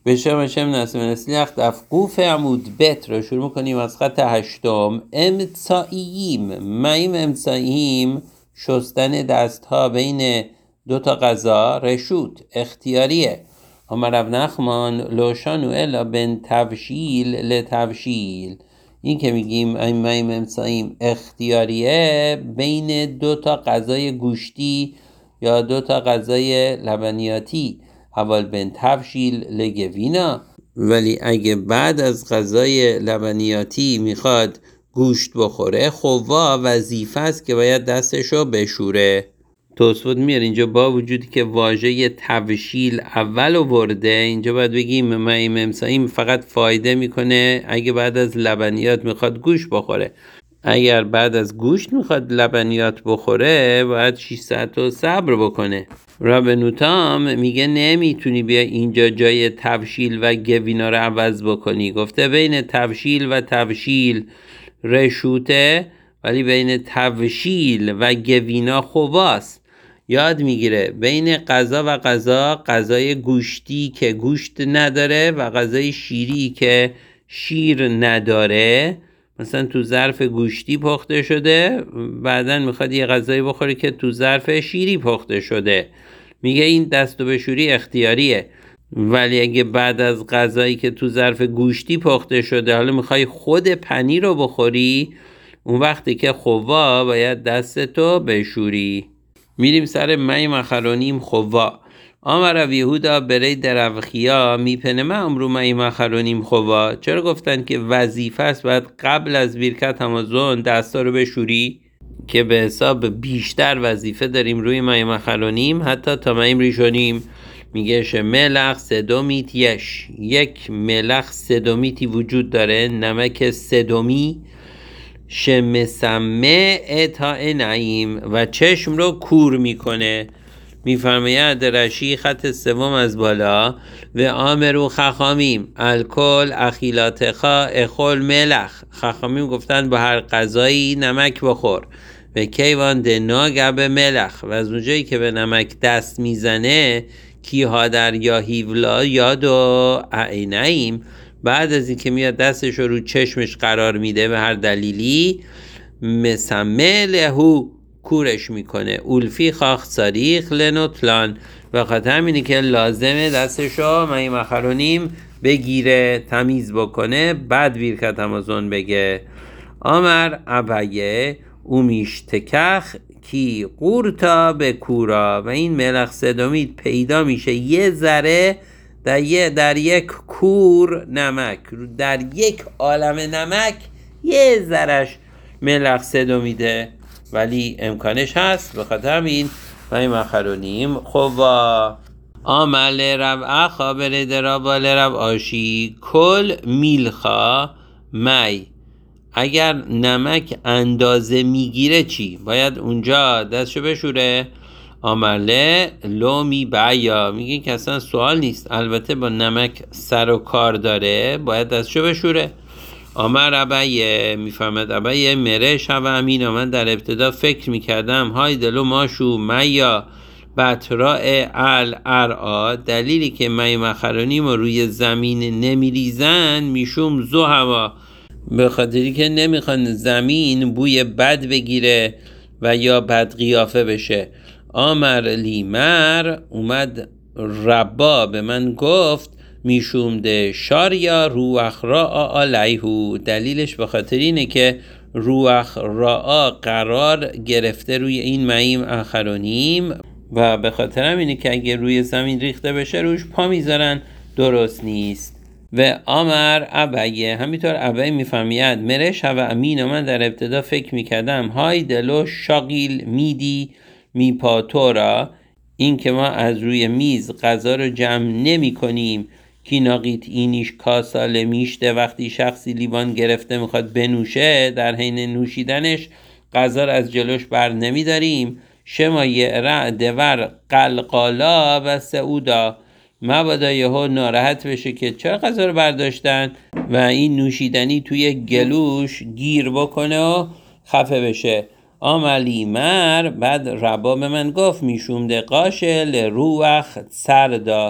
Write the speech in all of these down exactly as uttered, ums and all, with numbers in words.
بشم بشم نسیم نسلیخ دفقوف عمود بت رو شروع میکنیم از خط هشتم. امتسائیم مایم امتسائیم شستن دست ها بین دو تا غذا رشوت اختیاریه. اما رب نخمان لوشانو الا بن تفشیل لتفشیل، این که میگیم مایم امتسائیم اختیاریه بین دو تا غذای گوشتی یا دو تا غذای لبنیاتی. اول بن تفشیل لگوینا، ولی اگه بعد از غذای لبنیاتی میخواد گوشت بخوره خوا وظیفه است که باید دستشو بشوره. توسفت میاره اینجا با وجودی که واژه تفشیل اول آورده، اینجا باید بگیم مایم امتسائیم فقط فایده میکنه اگه بعد از لبنیات میخواد گوشت بخوره. اگر بعد از گوشت میخواد لبنیات بخوره باید شش ساعت رو صبر بکنه. رب نوتام میگه نمیتونی بیا اینجا جای تفشیل و گوینا رو عوض بکنی. گفته بین تفشیل و تفشیل رشوته، ولی بین تفشیل و گوینا خواست. یاد میگیره بین غذا و غذا، غذای گوشتی که گوشت نداره و غذای شیری که شیر نداره، مثلا تو ظرف گوشتی پخته شده بعدن میخواد یه غذایی بخوره که تو ظرف شیری پخته شده، میگه این دست و بشوری اختیاریه. ولی اگه بعد از غذایی که تو ظرف گوشتی پخته شده حالا میخوای خود پنیر رو بخوری، اون وقتی که خوا باید دستتو بشوری. میریم سر مایم اخرونیم خوا. آمر یهودا برای دروخیا میپنه ما امرو مایم اخرونیم خوا. چرا گفتن که وظیفه است باید قبل از بیرکت همازون دستا رو بشوری؟ که به حساب بیشتر وظیفه داریم روی مایم اخرونیم حتی تا مایم ریشونیم. میگه شه ملخ سدومیت یش، یک ملخ سدومیتی وجود داره، نمک سدومی، شمسمه اتا نعیم و چشم رو کور میکنه. میفرماید رشی خط سوم از بالا و آمرو خخامیم الکل اخیلاتخا اخول ملخ. خخامیم گفتن با هر غذایی نمک بخور. و کیوان دنا گب ملخ، و از اونجایی که به نمک دست میزنه کی ها در یا هیولا یاد و عینیم، بعد از این که میاد دستش رو چشمش قرار میده به هر دلیلی مسمه لهو کورش میکنه. اولفی خاخ صاریخ لنوتلان، و خاطر همینی که لازمه دستشو مایم اخرونیم بگیره تمیز بکنه بعد بیرکت همازون بگه. آمر ابیه اومیشتکخ کی قورتا به کورا، و این ملخ سدومیت پیدا میشه یه ذره در, یه در یک کور نمک، در یک عالم نمک یه ذرش ملخ سدومیده، ولی امکانش هست. به خاطر همین مایم اخرونیم خوا. آمل رب اخا بره درابال رب آشی کل میلخا می، اگر نمک اندازه میگیره چی؟ باید اونجا دستشو بشوره؟ آمله لومی بایا، میگه که اصلا سوال نیست، البته با نمک سر و کار داره باید دستشو بشوره. آمر ابیه، میفهمد ابیه مره شو امین، من در ابتدا فکر میکردم های دلو ماشو میا بطراء الارعا، دلیلی که مایم اخرونیم و روی زمین نمیریزن میشوم زو هوا، به خاطری که نمیخوان زمین بوی بد بگیره و یا بد قیافه بشه. آمر لیمر، اومد ربا به من گفت میشوم ده شاریا روح را علیهو، دلیلش به خاطر اینه که روح را قرار گرفته روی این مایم اخرونیم و به خاطر همینه که اگه روی زمین ریخته بشه روش پا میذارن، درست نیست. و آمر ابیه، همینطور ابیه میفهمید مره شو امین، من در ابتدا فکر میکردم های دلو شاقیل میدی میپاتورا، این که ما از روی میز غذا رو جمع نمی کنیم کی ناقیت اینیش کاساله میشته، وقتی شخصی لیوان گرفته میخواد بنوشه در حین نوشیدنش غذا رو از جلوش بر نمیداریم. شما یعرع دور قلقالا و سعودا، مبادا یهو ناراحت بشه که چرا غذا رو برداشتن و این نوشیدنی توی گلوش گیر بکنه و خفه بشه. آملی مر، بعد ربا به من گفت میشوم ده قاشل روح سردا،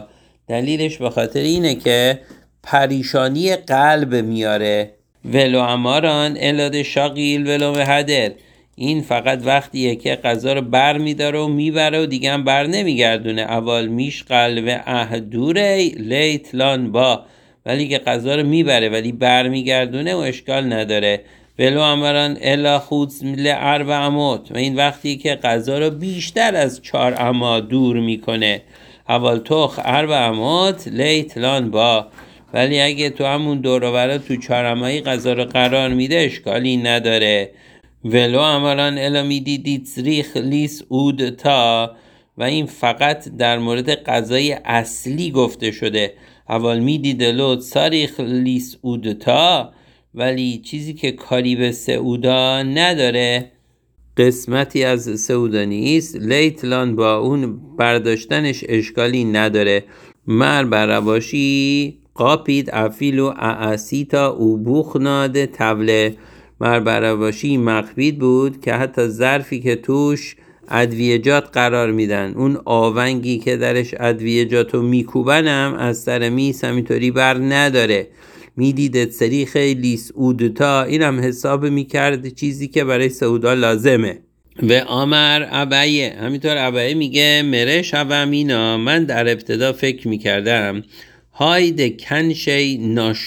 دلیلش به خاطر اینه که پریشانی قلب میاره. ولو اماران الاد شاقیل ولو مهدر، این فقط وقتیه که غذا رو بر میداره و میبره و دیگه هم بر نمیگردونه. اول میش قلب اهدوره لیتلان با، ولی که غذا رو میبره ولی بر میگردونه و اشکال نداره. ولو امران الا خود لعرب اموت، و این وقتی که غذا رو بیشتر از چهار اما دور میکنه. اول توخ عرب اموت لیتلان با، ولی اگه تو همون دور و برا تو چهار امایی غذا رو قرار میده اشکالی نداره. ولو امران الا میدی دیتزریخ لیس اود تا، و این فقط در مورد غذای اصلی گفته شده. اول میدی دلوت ساریخ لیس اود تا، ولی چیزی که کاری به سعودا نداره، قسمتی از سعودا نیست، لیتلان با اون برداشتنش اشکالی نداره. مر براباشی قاپید افیلو اعسیتا او بوخناد توله، مر براباشی مخبید بود که حتی ظرفی که توش ادویجات قرار میدن، اون آونگی که درش ادویجاتو میکوبنم از سر میس همینطوری بر نداره. میدیدت سری خیلی سعودتا، اینم حساب میکرد چیزی که برای سعودا لازمه. و آمر ابیه، همینطور ابیه میگه مره شوم اینا، من در ابتدا فکر میکردم هاید کنشی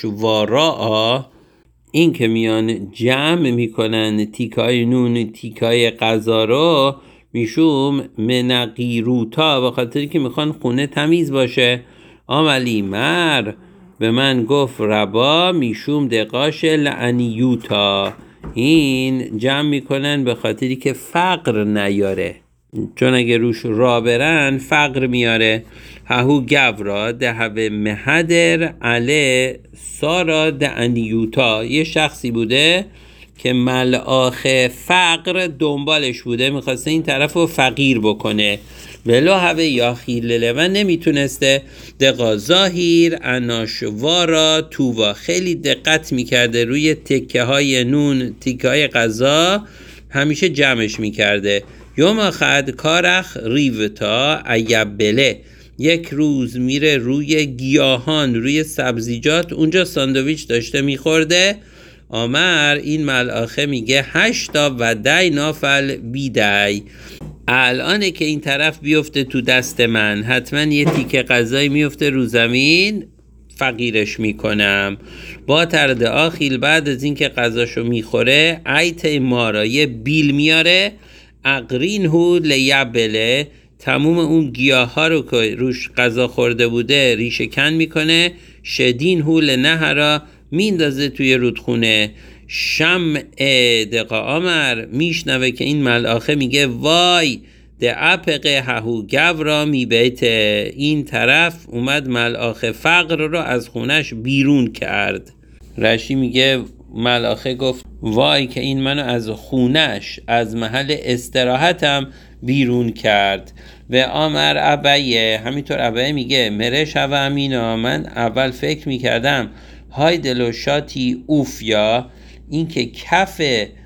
ناشوارا، این که میان جمع میکنن تیکای نون تیکای غذا رو، میشوم منقیروتا، به خاطری که میخوان خونه تمیز باشه. آملی مر به من گفت ربا میشوم دقاش لعنیوتا، این جمع میکنن به خاطری که فقر نیاره، چون اگه روش را برن فقر میاره. ههو گورا دهوه مهدر علی سارا دعنیوتا، یه شخصی بوده که ملاخ فقر دنبالش بوده، میخواسته این طرف رو فقیر بکنه. ولو هوه یا خیلله، و نمیتونسته. دقا ظاهیر اناشوارا تووا، خیلی دقت میکرده روی تکه های نون تکه های غذا، همیشه جمعش میکرده. یوم خد کارخ ریوتا ایبله، یک روز میره روی گیاهان روی سبزیجات، اونجا ساندویچ داشته میخورده. آمر این ملائکه میگه هشتا و دی نافل بیدی، الانه که این طرف بیفته تو دست من، حتما یه تیکه غذایی میفته رو زمین، فقیرش میکنم. با ترد آخیل، بعد از این که غذاشو میخوره، ایت مارا یه بیل میاره، اقرین هو لیبله، تموم اون گیاه ها رو که روش غذا خورده بوده ریشه کن میکنه. شدین هو لنهرا، میندازه توی رودخونه. شمع دقا آمر میشنوه که این ملائکه میگه وای ده اپقه ههو گورا میبیته، این طرف اومد ملائکه فقر رو از خونش بیرون کرد. رشی میگه ملائکه گفت وای که این منو از خونش، از محل استراحتم بیرون کرد. و آمر ابیه، همینطور ابیه میگه مره شوه امینا، من اول فکر میکردم های دلوشاتی اوفیا، این که کف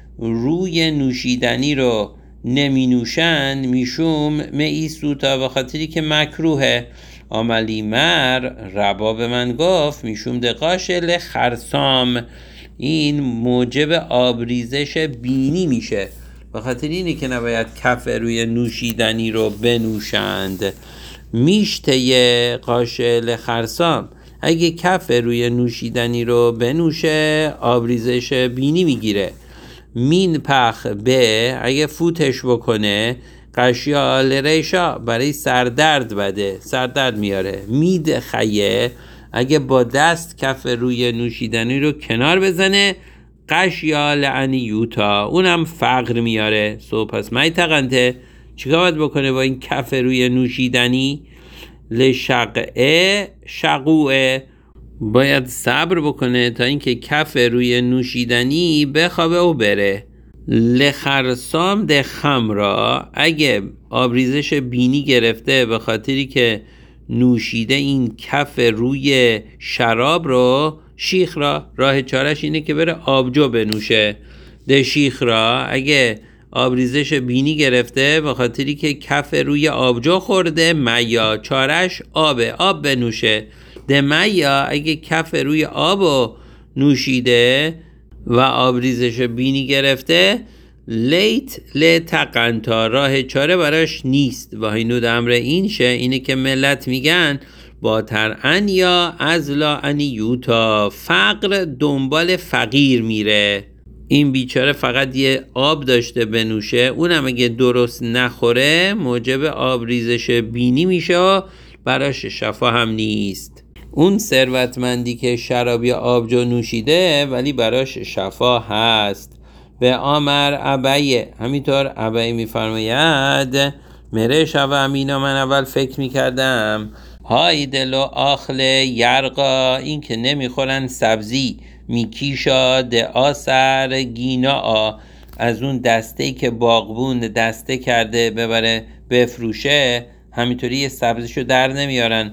روی نوشیدنی رو نمی نوشن، میشوم می سوتا، به خاطری که مکروهه. آملی مر ربا به من گفت میشوم دقاش لخرسام، این موجب آبریزش بینی میشه، به خاطر اینه که نباید کف روی نوشیدنی رو بنوشند. میشته قاشل خرسام، اگه کف روی نوشیدنی رو بنوشه آبریزش بینی میگیره. مین پخ به، اگه فوتش بکنه، قشیال ریشا، برای سردرد بده، سردرد میاره. مید خیه، اگه با دست کف روی نوشیدنی رو کنار بزنه، قشیال عنیوتا، اونم فقر میاره. سو پس مای تقنته، چیکار باید بکنه با این کف روی نوشیدنی؟ لشقعه شقوعه، باید صبر بکنه تا اینکه کف روی نوشیدنی بخوابه و بره. لخرسام ده خمرا، اگه آبریزش بینی گرفته به خاطری که نوشیده این کف روی شراب رو، شیخ را، راه چارش اینه که بره آبجو بنوشه. ده شیخ را، اگه آبریزش بینی گرفته به خاطری که کف روی آبجو خورده، میا چارش آبه، آب بنوشه. ده میا اگه کف روی آبو نوشیده و آبریزش بینی گرفته، لیت لتقنتا راه چاره براش نیست. و هینود امر این شه اینه که ملت میگن با ترعن یا ازلا انیوتا، فقر دنبال فقیر میره. این بیچاره فقط یه آب داشته بنوشه، اونم اگه درست نخوره موجب آبریزش بینی میشه و براش شفا هم نیست. اون ثروتمندی که شراب یا آبجو نوشیده ولی براش شفا هست. به آمر ابیه، همینطور ابیه میفرماید مره شو امینا، من اول فکر میکردم های دلو آخل یرقا، این که نمیخورن سبزی، میکیشا ده آسر گینا آ، از اون دسته‌ای که باغبون دسته کرده ببره بفروشه، همینطوری یه سبزیشو در نمیارن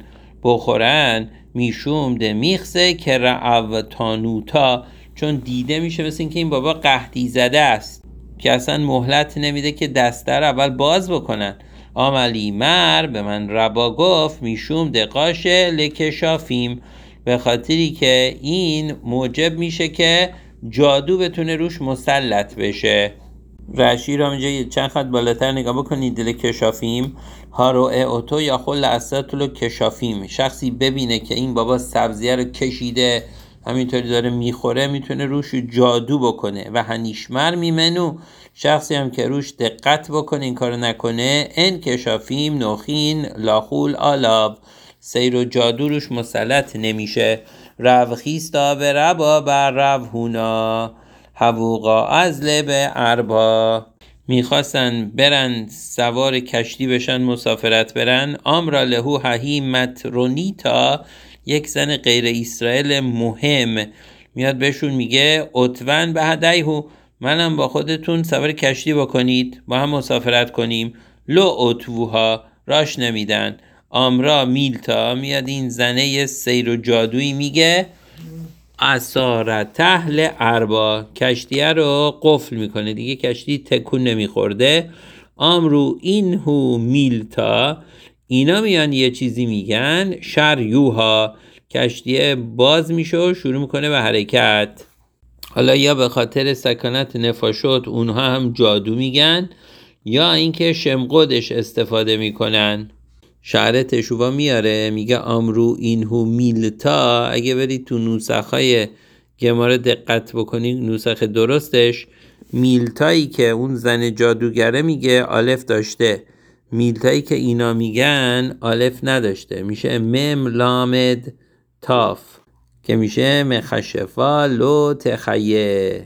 بخورن. میشوم ده میخسه که رعو تانوتا، چون دیده میشه مثل این که این بابا قحطی زده است که اصلا مهلت نمیده که دسته رو اول باز بکنن. آملی مر به من ربا گفت میشوم دقاشه لکشافیم، به خاطری که این موجب میشه که جادو بتونه روش مسلط بشه. رشی رو اینجا چند خط بالاتر نگاه بکنید. دل کشافیم هارو اوتو یا خل اساتلو کشافیم، شخصی ببینه که این بابا سبزیه رو کشیده همینطوری داره میخوره، میتونه روش جادو بکنه. و هنیشمر میمنو، شخصی هم که روش دقت بکنه این کارو نکنه، ان کشافیم نوخین لاخول آلاب، سیر و جادو روش مسلط نمیشه. روخیستا به ربا بر روهونا، حبوقا از لب اربا، میخواستن برن سوار کشتی بشن مسافرت برن. آمرا لهو ههی مترونیتا، یک زن غیر اسرائیل مهم میاد بهشون میگه اتون به هدیهو، منم با خودتون سوار کشتی بکنید با هم مسافرت کنیم. لو اتوها راش نمیدن. آمرا میلتا، میاد این زنه سیر و جادویی میگه اسارت تهل اربا، کشتیه رو قفل میکنه دیگه کشتی تکون نمیخورده. آمرو این هو میلتا، اینا میان یه چیزی میگن شریوها، کشتیه باز میشه و شروع میکنه به حرکت. حالا یا به خاطر سکانت نفاشوت اونها هم جادو میگن، یا اینکه شمقدش استفاده میکنن. شعر تشووا میاره میگه آمرو اینهو میلتا، اگه برید تو نوسخهای گماره دقت بکنید نوسخ درستش میلتایی که اون زن جادوگره میگه آلف داشته، میلتایی که اینا میگن آلف نداشته، میشه مم لامد تاف که میشه مخشفا لو تخیه.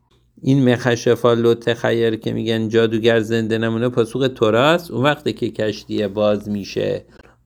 این مخشفا لو تخیر که میگن جادوگر زنده نمونه پاسوق توراست، اون وقتی که کشتی باز میشه.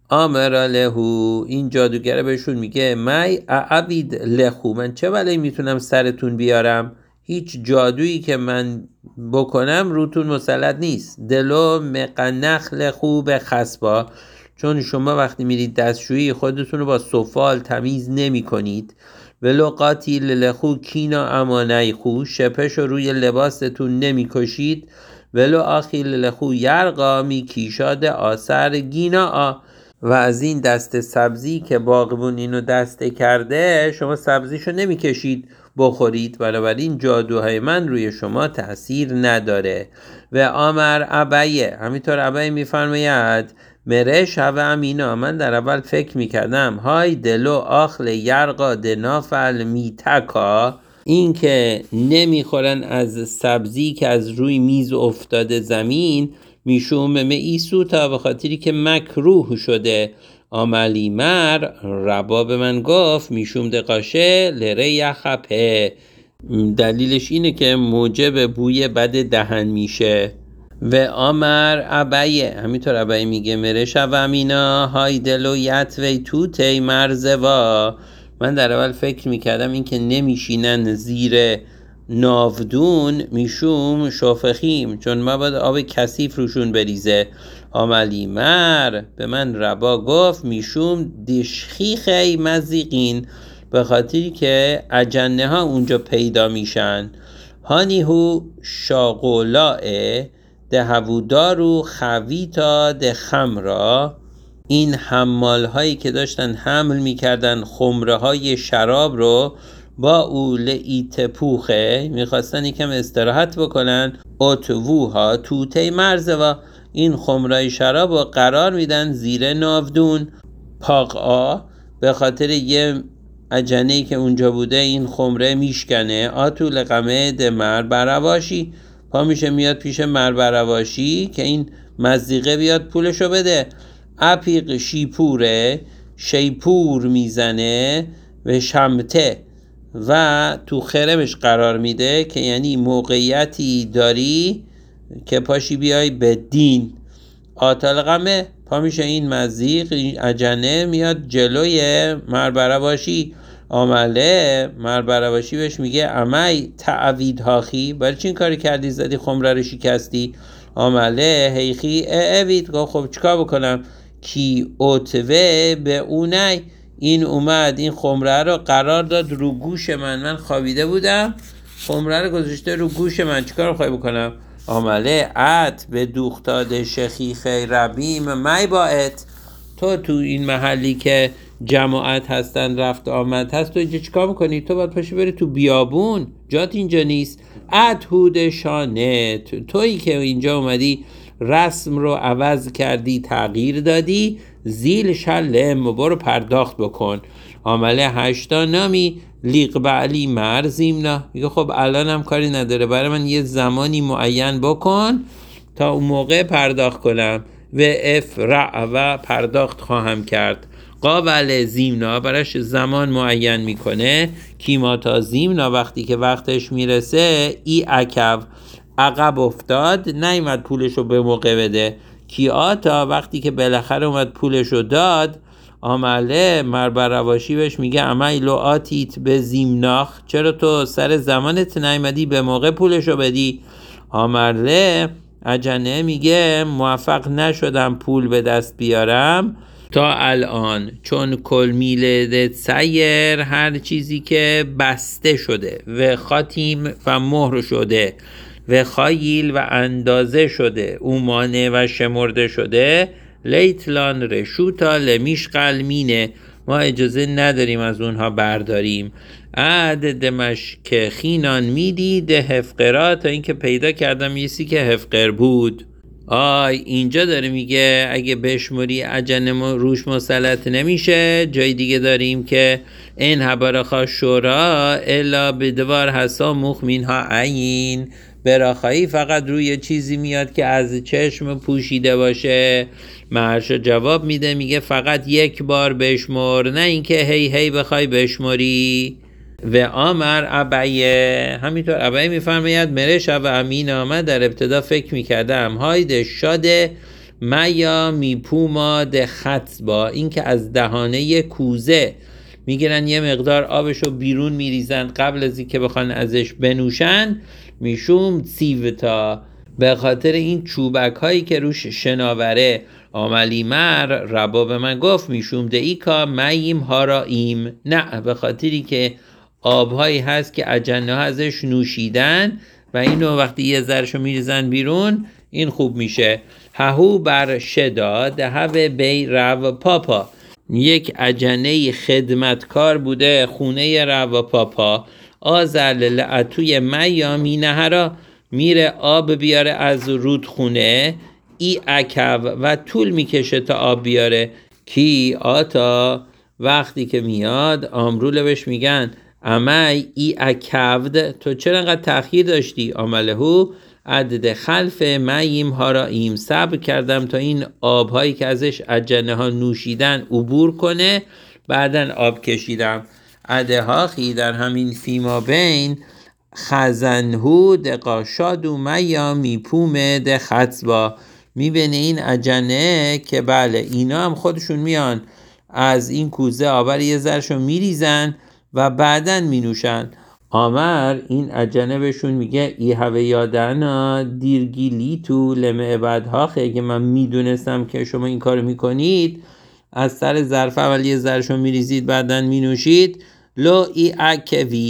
آمر لهو، این جادوگر بهشون میگه می اعبید لهو، من چه ولی میتونم سرتون بیارم، هیچ جادویی که من بکنم روتون مسلط نیست. دلو مقنخ لهو به خسبا، چون شما وقتی میرید دستشویی خودتون رو با سفال تمیز نمی کنید. ولو قاتیل لخو کینا امانه خو، شپش رو روی لباستون نمی کشید. ولو آخیل لخو یرقا می کیشاد آثر گینا آ، و از این دست سبزی که باغبون اینو دسته کرده شما سبزیشو نمی کشید بخورید، بنابراین جادوهای من روی شما تأثیر نداره. و آمر ابیه، همینطور ابیه میفرماید مره شو امینا، من در اول فکر میکردم های دلو آخل یرقا دنافل میتکا، این که نمیخورن از سبزی که از روی میز افتاده زمین، میشوم میسو تا به خاطری که مکروه شده. آملی مر ربا به من گفت میشوم دقاشه لره یخپه، دلیلش اینه که موجب بوی بد دهن میشه. و آمر ابیه، همینطور ابیه میگه مره شو امینا های دلو یتوی توتی مرزوا، من در اول فکر میکردم این که نمیشینن زیر ناودون میشوم شافخیم، چون ما باید آب کثیف روشون بریزه. آملی مر به من ربا گفت میشوم دشخیخی مزیقین، به خاطری که اجنه ها اونجا پیدا میشن. هانیهو شاغولائه دهوودارو خویتا ده خمرا. این حمال هایی که داشتن حمل میکردن خمره های شراب رو با اول ایتپوخه، میخواستن یکم استراحت بکنن، اتووها توته مرزه و این خمره شراب رو قرار میدن زیر ناودون پاقا، به خاطر یه عجنه‌ای که اونجا بوده این خمره میشکنه. آتو لقمه دمر برواشی، پا میشه میاد پیش مربرواشی که این مزیقه بیاد پولشو بده. اپیق شیپوره، شیپور میزنه و شمته و تو خرمش قرار میده که یعنی موقعیتی داری که پاشی بیای به دین. آتالقمه، پا میشه این مزیق این عجنه میاد جلوی مربرواشی. آمله مربرواشی بهش میگه امی تعوید هاخی، برای چی این کاری کردی زدی خمره رو شکستی؟ آمله هیخی اوید، گفت خب چیکار بکنم؟ کی اوتوه به اونای، این اومد این خمره رو قرار داد رو گوش من، من خوابیده بودم خمره رو گذاشته رو گوش من، چیکار میخوای بکنم؟ آمله ات به دوختاد شخیخ ربیم می باعت، تو تو این محلی که جماعت هستن رفت آمد هست تو اینجا چیکار میکنی؟ تو باید پاشی بری تو بیابون، جات اینجا نیست. ات هود شانه، تویی که اینجا اومدی رسم رو عوض کردی تغییر دادی، زیل شلم برو پرداخت بکن. عمله هشتا نامی لیق بعلی مرزیم نه، میگه خب الان هم کاری نداره، برای من یه زمانی معین بکن تا اون موقع پرداخت کنم. و افرع و پرداخت خواهم کرد. قابل زیمنا، براش زمان معین میکنه. کیما تا زیمنا، وقتی که وقتش میرسه ای عکب عقب افتاد نیامد پولشو به موقع بده. کیا تا وقتی که بالاخره اومد پولشو داد. آمله مربرواشی بهش میگه امی لو آتیت به زیمناخ، چرا تو سر زمانت نیامدی به موقع پولشو بدی؟ آمله عجنه میگه موفق نشدم پول به دست بیارم تا الان، چون کل میلد سیر، هر چیزی که بسته شده و خاتیم و مهر شده و خایل و اندازه شده، اومانه و شمرده شده، لیتلان رشوتا لمیشقل مینه، ما اجازه نداریم از اونها برداریم. عد دمش که خینان میدی ده هفقرا، تا اینکه پیدا کردم یسی که هفقر بود. آی اینجا داره میگه اگه بشموری عجنه روش مسلط نمیشه. جای دیگه داریم که این حبارخا شورا الا بدوار حسا مخمین ها عین، براخایی فقط روی چیزی میاد که از چشم پوشیده باشه. مرشا جواب میده میگه فقط یک بار بشمر، نه اینکه هی هی بخوای بشمری. و آمر ابعیه، همینطور ابعیه میفرماید مرش و امین آمد در ابتدا فکر میکردم هایده شاده میا میپوما ده خطبا، این که از دهانه کوزه میگیرن یه مقدار آبشو بیرون میریزن قبل از اینکه بخوان ازش بنوشن، میشوم سیوتا، به خاطر این چوبک هایی که روش شناوره. آملی مر ربا به من گفت میشوم دیکا میم هارائیم، نه به خاطری که آبهایی هست که اجنه ها ازش نوشیدن و اینو وقتی یه ذرشو میریزن بیرون این خوب میشه. ههو بر شدا دهو بی رو پاپا، یک اجنه خدمتکار بوده خونه رو پاپا. آزل لعتوی میامی نهرا، میره آب بیاره از رودخونه. ای عکب و طول میکشه تا آب بیاره. کی آتا وقتی که میاد آمروله بهش میگن امی ای عکبد، تو چرا انقدر تأخیر داشتی؟ آملهو عدد خلف میم هارائیم، صبر کردم تا این آبهایی که ازش اجنه ها نوشیدن عبور کنه بعدن آب کشیدم. عده هاخی در همین فیما بین خزنهو دقاشادو میا میپومه ده خطبا، میبینه این اجنه که بله اینا هم خودشون میان از این کوزه آبر یه ذرشو میریزن و بعدن مینوشن. آمر این اجنه بهشون میگه ای هوه یادنا دیرگیلی تو لمه عبدها، که من میدونستم که شما این کارو میکنید، از سر ظرف اول یه ذرشو میریزید بعدن مینوشید. لو ای اکوی،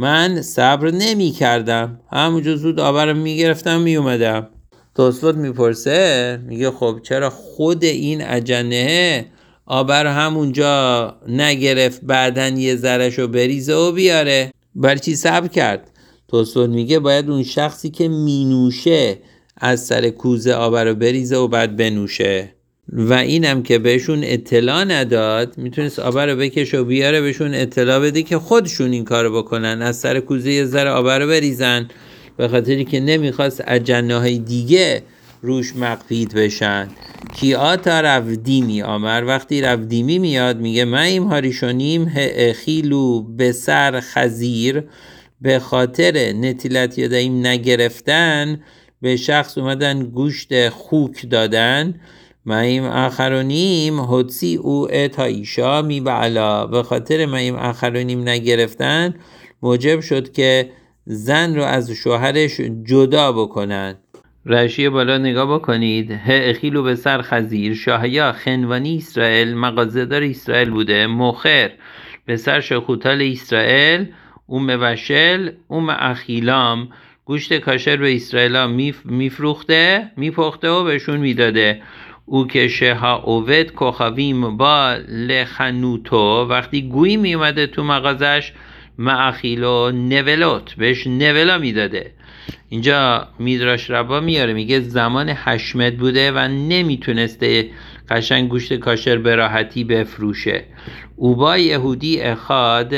من صبر نمی کردم، همونجا زود آبر رو می گرفتم می اومدم. توسفت میپرسه، میگه خب چرا خود این اجنه آبر همونجا نگرفت بعدن یه ذره‌ش رو بریزه و بیاره؟ برای چی صبر کرد؟ توسفت میگه باید اون شخصی که مینوشه از سر کوزه آبر رو بریزه و بعد بنوشه، و اینم که بهشون اطلاع نداد، میتونست آبر رو بکشه و بیاره بهشون اطلاع بده که خودشون این کارو بکنن، از سر کوزه یه ذره آبر رو بریزن، به خاطری که نمیخواست اجنه‌های دیگه روش مقپید بشن. کیاتا رفدیمی آمر، وقتی رفدیمی میاد میگه من این هاریشونیم خیلو به سر خزیر، به خاطر نتیلت یادیم نگرفتن به شخص اومدن گوشت خوک دادن. مایم آخرونیم حدسی او تا ایشا می بعلا، به خاطر مایم آخرونیم نگرفتن موجب شد که زن رو از شوهرش جدا بکنن. رشی بالا نگاه بکنید. اخیلو به سر خزیر، شاهیا خنوانی اسرائیل، مغازه‌دار اسرائیل بوده، مخر به سر شخوتال اسرائیل، اوم وشل اوم اخیلام، گوشت کاشر به اسرائیلا میفروخته میپخته و بهشون میداده. او که شها اوید کخاویم با لخنوتو، وقتی گویی میومده تو مغازش معخیلو نولوت، بهش نولا میداده. اینجا میدراش ربا میاره میگه زمان حشمت بوده و نمیتونسته قشنگ گوشت کاشر به راحتی بفروشه. او با یهودی اخاد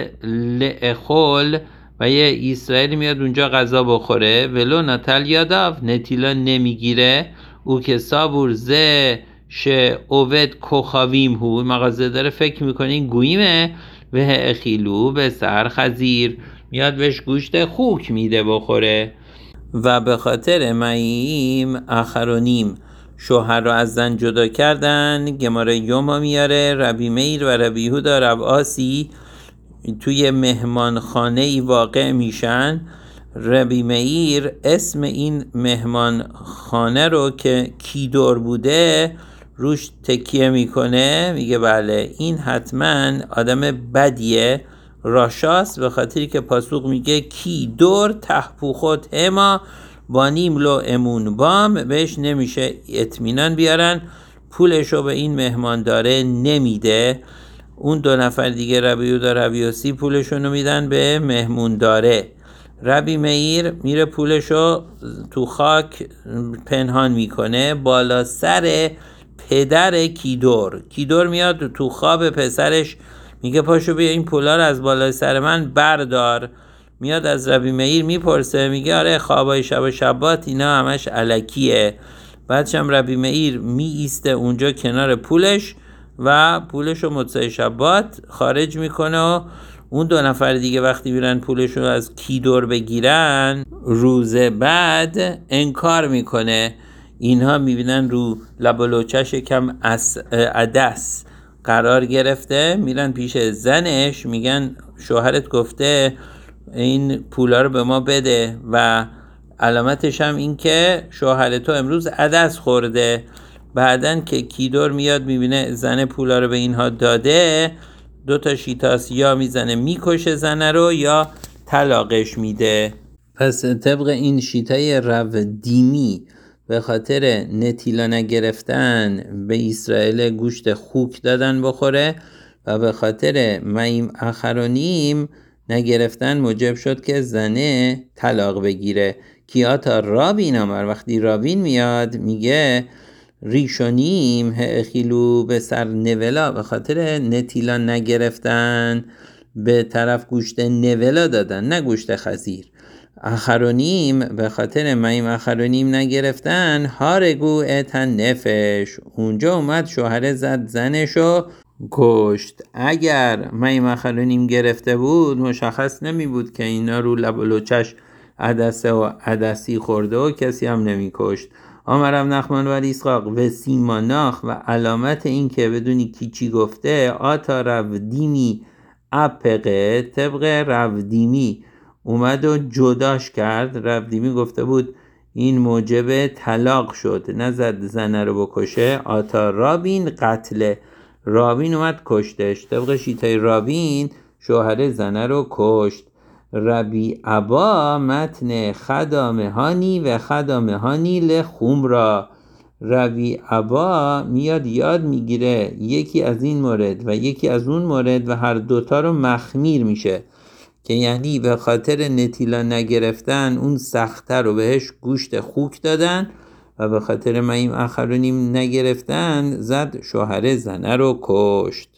لأخول، و یه اسرائیلی میاد اونجا غذا بخوره، ولو نتل یاداو، نتیلا نمیگیره. او که سابور زه شه اوید کخاویم هو، مغازه داره فکر میکنه این گویمه، و اخیلو به سر خزیر، میاد بهش گوشت خوک میده بخوره. و به خاطر ماییم آخرونیم شوهر رو از زن جدا کردن. گماره یوما میاره ربی میر و ربی یهودا رب آسی توی مهمان خانه ای واقع میشن. ربی میر اسم این مهمان خانه رو که کیدور بوده روش تکیه میکنه، میگه بله این حتما آدم بدیه، راشاست، به خاطری که پاسوق میگه کی دور تحپوخت هما بانیم لو امون بام، بهش نمیشه اطمینان بیارن، پولشو به این مهمان داره نمیده. اون دو نفر دیگه ربی یهودا ربی یوسی پولشونو میدن به مهمون داره. ربی میر میره پولشو تو خاک پنهان میکنه بالا سر پدر کیدور. کیدور میاد تو خواب پسرش میگه پاشو بیا این پولا رو از بالای سر من بردار. میاد از ربی میر میپرسه، میگه آره خوابای شب و شبات اینا همش الکیه. بعدش هم ربی میر می ایسته اونجا کنار پولش و پولشو متصای شبات خارج میکنه و اون دو نفر دیگه وقتی میرن پولشو از کیدور بگیرن روز بعد انکار میکنه. اینها میبینن رو لب و لوچش کم عدس قرار گرفته، میرن پیش زنش میگن شوهرت گفته این پولا رو به ما بده و علامتش هم این که شوهر تو امروز عدس خورده. بعدن که کیدور میاد میبینه زن پولا رو به اینها داده، دو تا شیتاس یا میزنه میکشه زنه رو یا طلاقش میده. پس طبق این شیتای رودیمی به خاطر نتیلا نگرفتن به اسرائیل گوشت خوک دادن بخوره و به خاطر مایم آخرونیم نگرفتن موجب شد که زنه طلاق بگیره. کیاتا رابین آمر، وقتی رابین میاد میگه ریشونیم اخیلو به سر نولا، به خاطر نتیلا نگرفتن به طرف گوشت نولا دادن نه گوشت خزیر. آخرونیم به خاطر مایم آخرونیم نگرفتن هارگو اتن نفش، اونجا اومد شوهر زد زنشو کشت. اگر مایم آخرونیم گرفته بود مشخص نمی بود که اینا رو لب و لوچش عدسه و عدسی خورده و کسی هم نمی کشت. آمرم نخمان و اسحاق و سیماناخ، و علامت این که بدونی کی چی گفته آتا رودیمی اپقه، طبق رودیمی اومد و جداش کرد. رودیمی گفته بود این موجب طلاق شد، نزد زنه رو بکشه. آتا رابین قتله، رابین اومد کشتش. طبق شیطای رابین شوهر زنه رو کشت. ربی ابا متن خدامهانی و خدامهانی لخمرا. ربی ابا میاد یاد میگیره یکی از این مورد و یکی از اون مورد و هر دوتا رو مخمیر میشه، که یعنی به خاطر نتیلا نگرفتن اون سخت‌تر رو بهش گوشت خوک دادن و به خاطر میم اخرونیم نگرفتن زد شوهر زنه رو کشت.